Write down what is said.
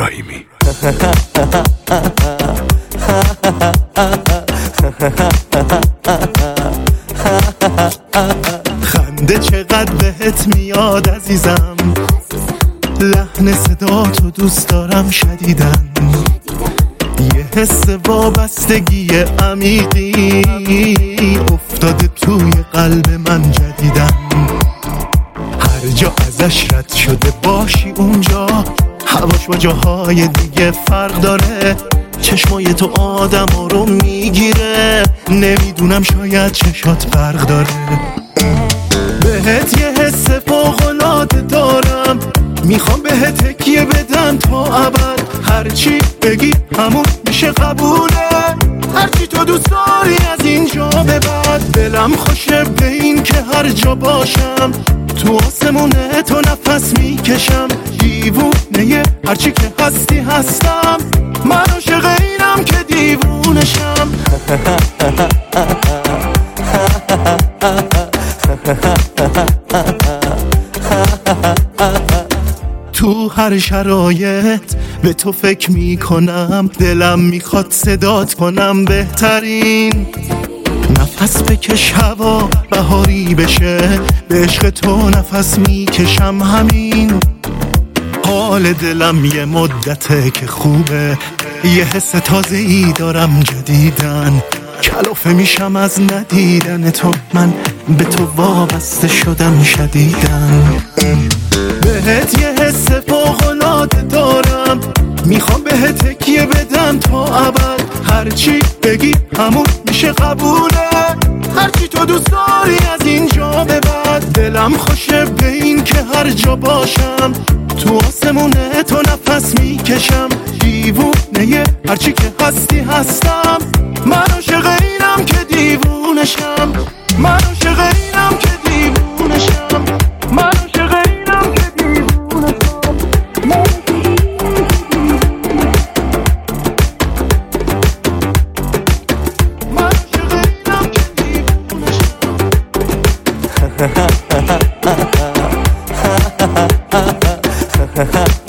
ابراهیمی. خنده چقدر بهت میاد عزیزم، لحن صدا تو دوست دارم شدیدن، یه حس وابستگی عمیقی افتاده توی قلب من جدیدن. هر جا ازش رد شده باشی اونجا، هواش با جاهای دیگه فرق داره، چشمای تو آدم رو میگیره، نمیدونم شاید چشات فرق داره. بهت یه حس فوق‌العاده دارم، میخوام بهت تکیه بدم تا ابد، هرچی بگی همون میشه قبوله، هرچی تو دوست داری از اینجا به بعد. دلم خوشه به این که هر جا باشم، تو آسمونه تو نفس میکشم، دیوونه هرچی که هستی هستم، من عاشق اینم که دیوونشم. تو هر شرایط به تو فکر میکنم، دلم میخواد صدات کنم بهترین. نفس بکش هوا بهاری بشه، به عشق تو نفس میکشم همین. حال دلم یه مدته که خوبه، یه حس تازه‌ای دارم جدیدن، کلافه میشم از ندیدن تو، من به تو وابسته شدم شدیدن. بهت یه حس فوق‌العاده دارم، میخوام بهت تکیه بدم تا ابد، هرچی بگی همون میشه قبوله، هرچی تو دوست داری از اینجا به بعد. دلم خوشه به این که هر جا باشم، تو آسمونه تو نفس میکشم، دیوونه هرچی که هستی هستم، من عاشق اینم که دیوونشم، من عاشق اینم که دیوونشم، من عاشق اینم که دیوونشم، من عاشق اینم که دیوونشم.